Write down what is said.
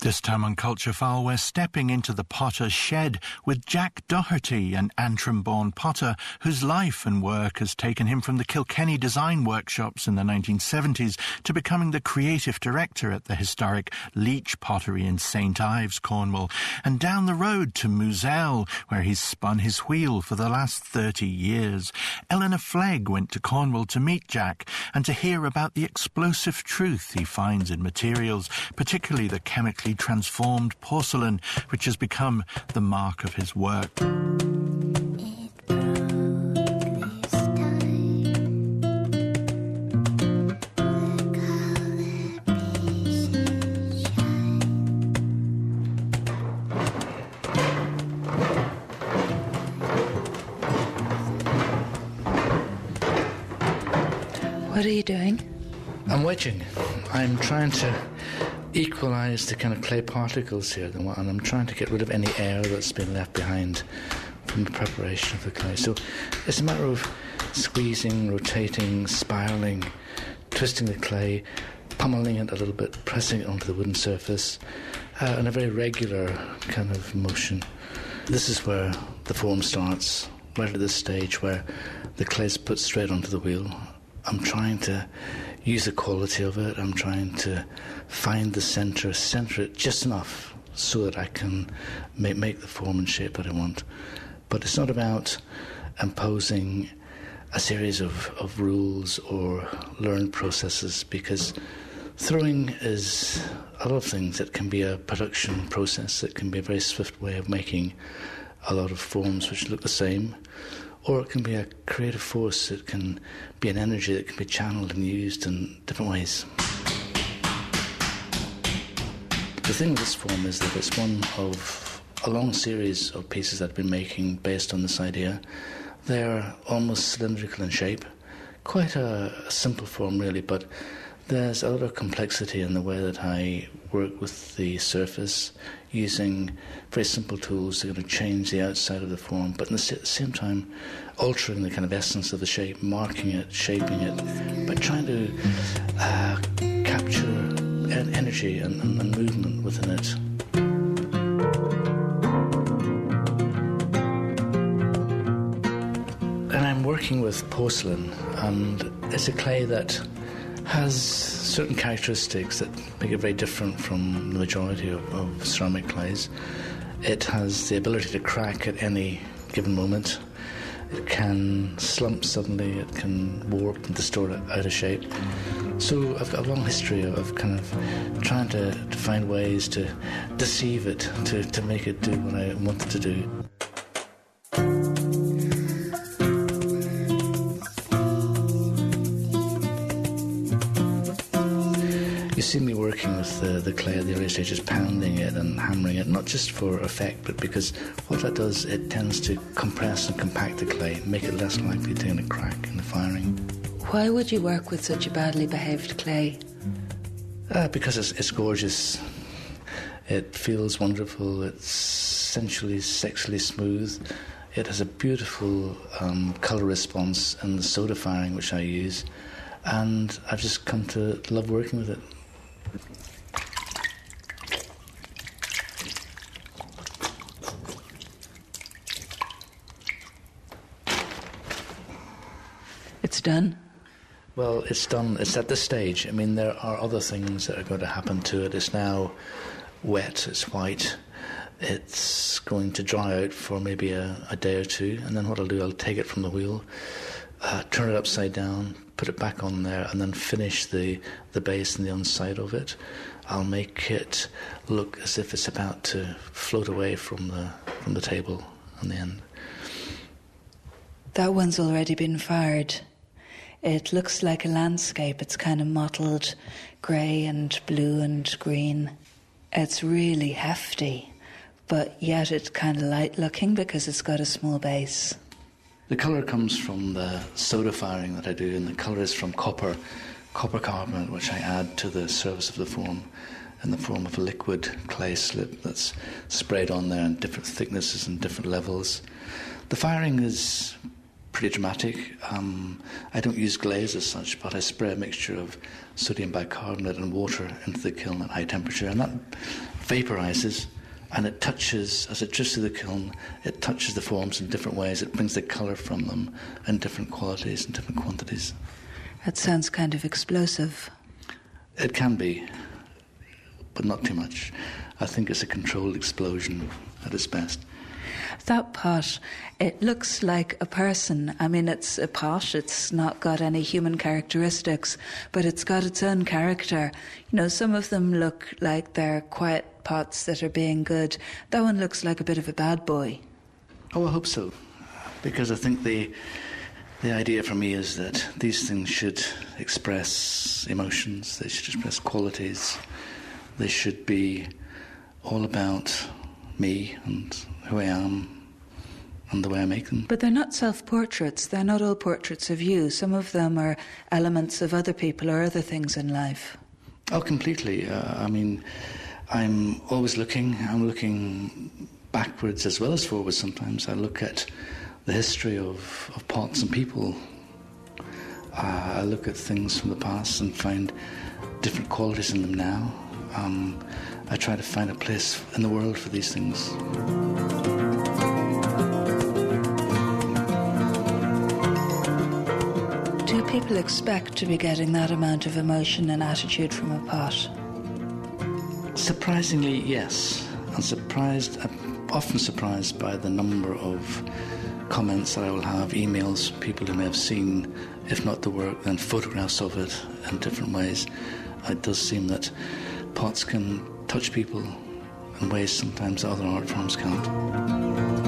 This time on Culture File, we're stepping into the potter's shed with Jack Doherty, an Antrim-born potter whose life and work has taken him from the Kilkenny design workshops in the 1970s to becoming the creative director at the historic Leach Pottery in St Ives, Cornwall, and down the road to Muselle, where he's spun his wheel for the last 30 years. Eleanor Flegg went to Cornwall to meet Jack and to hear about the explosive truth he finds in materials, particularly the chemically transformed porcelain, which has become the mark of his work. What are you doing? I'm wedging. I'm trying to equalise the kind of clay particles here, and I'm trying to get rid of any air that's been left behind from the preparation of the clay. So it's a matter of squeezing, rotating, spiralling, twisting the clay, pummeling it a little bit, pressing it onto the wooden surface in a very regular kind of motion. This is where the form starts, right at this stage where the clay's put straight onto the wheel. I'm trying to use the quality of it. I'm trying to find the center it just enough so that I can make the form and shape that I want. But it's not about imposing a series of rules or learned processes, because throwing is a lot of things. It can be a production process. It can be a very swift way of making a lot of forms which look the same. Or it can be a creative force. It can be an energy that can be channeled and used in different ways. The thing with this form is that it's one of a long series of pieces that I've been making based on this idea. They're almost cylindrical in shape. Quite a simple form, really, but there's a lot of complexity in the way that I work with the surface, using very simple tools that are going to change the outside of the form, but at the same time altering the kind of essence of the shape, marking it, shaping it, but trying to capture energy and movement within it. And I'm working with porcelain, and it's a clay that has certain characteristics that make it very different from the majority of ceramic clays. It has the ability to crack at any given moment. It can slump suddenly, it can warp and distort it out of shape. So I've got a long history of kind of trying to find ways to deceive it, to make it do what I want it to do. You see me working with the clay at the early stages, pounding it and hammering it, not just for effect, but because what that does, it tends to compress and compact the clay, make it less likely to crack in the firing. Why would you work with such a badly behaved clay? Because it's gorgeous. It feels wonderful. It's sensually, sexually smooth. It has a beautiful colour response in the soda firing which I use, and I've just come to love working with it. It's done? Well, it's done. It's at this stage. I mean, there are other things that are going to happen to it. It's now wet, it's white. It's going to dry out for maybe a day or two, and then what I'll do, I'll take it from the wheel, turn it upside down, put it back on there, and then finish the base and the inside of it. I'll make it look as if it's about to float away from the table on the end. That one's already been fired. It looks like a landscape. It's kind of mottled grey and blue and green. It's really hefty, but yet it's kind of light-looking because it's got a small base. The colour comes from the soda firing that I do, and the colour is from copper carbonate, which I add to the surface of the form in the form of a liquid clay slip that's sprayed on there in different thicknesses and different levels. The firing is pretty dramatic. I don't use glaze as such, but I spray a mixture of sodium bicarbonate and water into the kiln at high temperature, and that vaporizes, and it touches, as it drifts through the kiln, it touches the forms in different ways. It brings the colour from them in different qualities and different quantities. That sounds kind of explosive. It can be, but not too much. I think it's a controlled explosion at its best. That pot, it looks like a person. I mean, it's a pot, it's not got any human characteristics, but it's got its own character. You know, some of them look like they're quiet pots that are being good. That one looks like a bit of a bad boy. Oh, I hope so, because I think the idea for me is that these things should express emotions, they should express qualities, they should be all about me and who I am and the way I make them. But they're not self-portraits. They're not all portraits of you. Some of them are elements of other people or other things in life. Oh, completely. I mean, I'm always looking. I'm looking backwards as well as forwards sometimes. I look at the history of pots and people. I look at things from the past and find different qualities in them now. I try to find a place in the world for these things. Do people expect to be getting that amount of emotion and attitude from a pot? Surprisingly, yes. I'm often surprised by the number of comments that I will have, emails from people who may have seen, if not the work, then photographs of it in different ways. It does seem that pots can touch people in ways sometimes other art forms can't.